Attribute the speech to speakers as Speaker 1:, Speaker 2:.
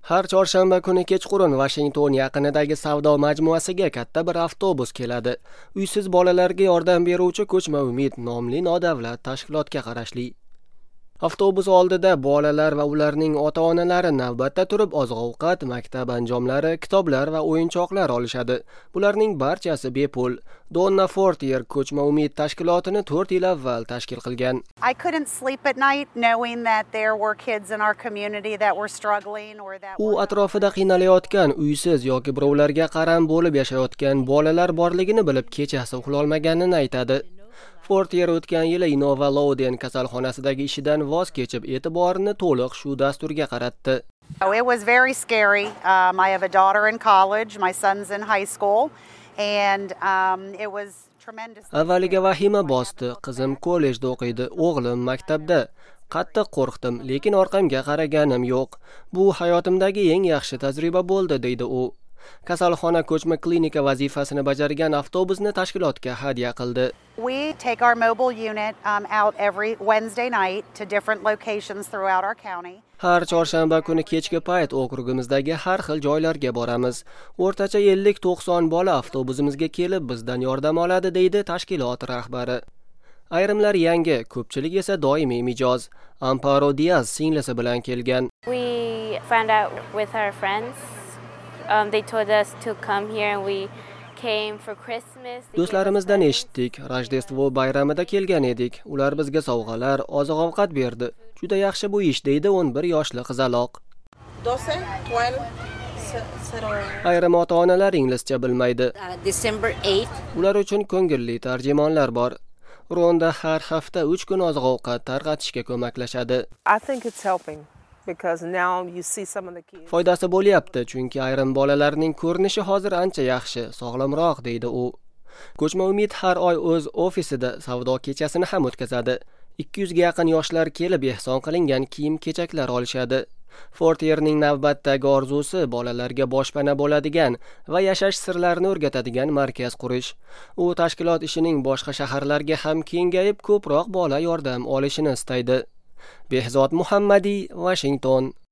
Speaker 1: Har chorshanba kuni kechqurun Washington yaqinidagi savdo majmuasiga katta bir avtobus keladi. Uysiz bolalarga yordam beruvchi Ko'chma Umid nomli nodavlat tashkilotga qarashli. Avtobus oldida bolalar va ularning ota-onalari navbatda turib oziq-ovqat, maktab anjomlari, kitoblar va o'yinchoqlar olishadi. Bularning barchasi bepul. Donna Fortier Ko'chma Umid tashkilotini 4 yil avval tashkil qilgan.
Speaker 2: I couldn't sleep at night knowing that there were kids in our community that were struggling or that
Speaker 1: U atrofida qiynalayotgan, uysiz yoki birovlarga qaram bo'lib yashayotgan bolalar borligini bilib kechasi uxlolmaganini aytadi. Fortier o'tgan yili Innova Louden kasalxonasidagi ishidan voz kechib, e'tiborini to'liq shu dasturga qaratdi.
Speaker 2: It was very scary. I have a daughter in college, my son's in high school, and it was tremendous.
Speaker 1: Avvaliga vahima bosdi. Qizim kollejda o'qiydi, o'g'lim maktabda. Qattiq qo'rqdim, lekin orqamga qaraganim yo'q. Bu hayotimdagi eng yaxshi tajriba bo'ldi, deydi u. Kasalxona ko'chma klinika vazifasini bajargan avtobusni tashkilotga hadya qildi.
Speaker 2: We take our mobile unit out every Wednesday night to different locations throughout our county.
Speaker 1: Har chorshanba kuni kechki payt okrugimizdagi har xil joylarga boramiz. O'rtacha 50-90 bola avtobusimizga kelib bizdan yordam oladi, deydi tashkilot rahbari. Ayrimlar yangi, ko'pchilik esa doimiy mijoz. Amparo Diaz singlisi bilan kelgan.
Speaker 3: We found out with our friends. They told us to come here and we came for Christmas.
Speaker 1: Do'stlarimizdan eshitdik, Rojdestvo bayramida kelgan edik. Ular bizga sovg'alar, oziq-ovqat berdi. Juda yaxshi bu ish, deydi 11 yoshli qizaloq.
Speaker 4: 12, 12, 0.
Speaker 1: Ayrim ota-onalar inglizcha bilmaydi.
Speaker 4: December 8th.
Speaker 1: Ular uchun ko'ngilli tarjimonlar bor. Ronda har hafta 3 kun oziq-ovqat tarqatishga ko'maklashadi.
Speaker 5: I think it's helping. Because now you see some of the kids.
Speaker 1: Foydasi bo'lyapti, chunki ayrim bolalarning ko'rinishi hozir ancha yaxshi, sog'lomroq, deydi u. Ko'chma Umid har oy o'z ofisida savdo kechasini ham o'tkazadi. 200 ga yaqin yoshlar kelib ehson qilingan kiyim-kechaklar olishadi. Fortierning navbatdagi orzusi bolalarga boshpana bo'ladigan va yashash sirlarini o'rgatadigan markaz qurish. U tashkilot ishining boshqa shaharlarga ham kengayib, ko'proq bola yordam olishini istaydi. Behzod Muhammadi, Washington.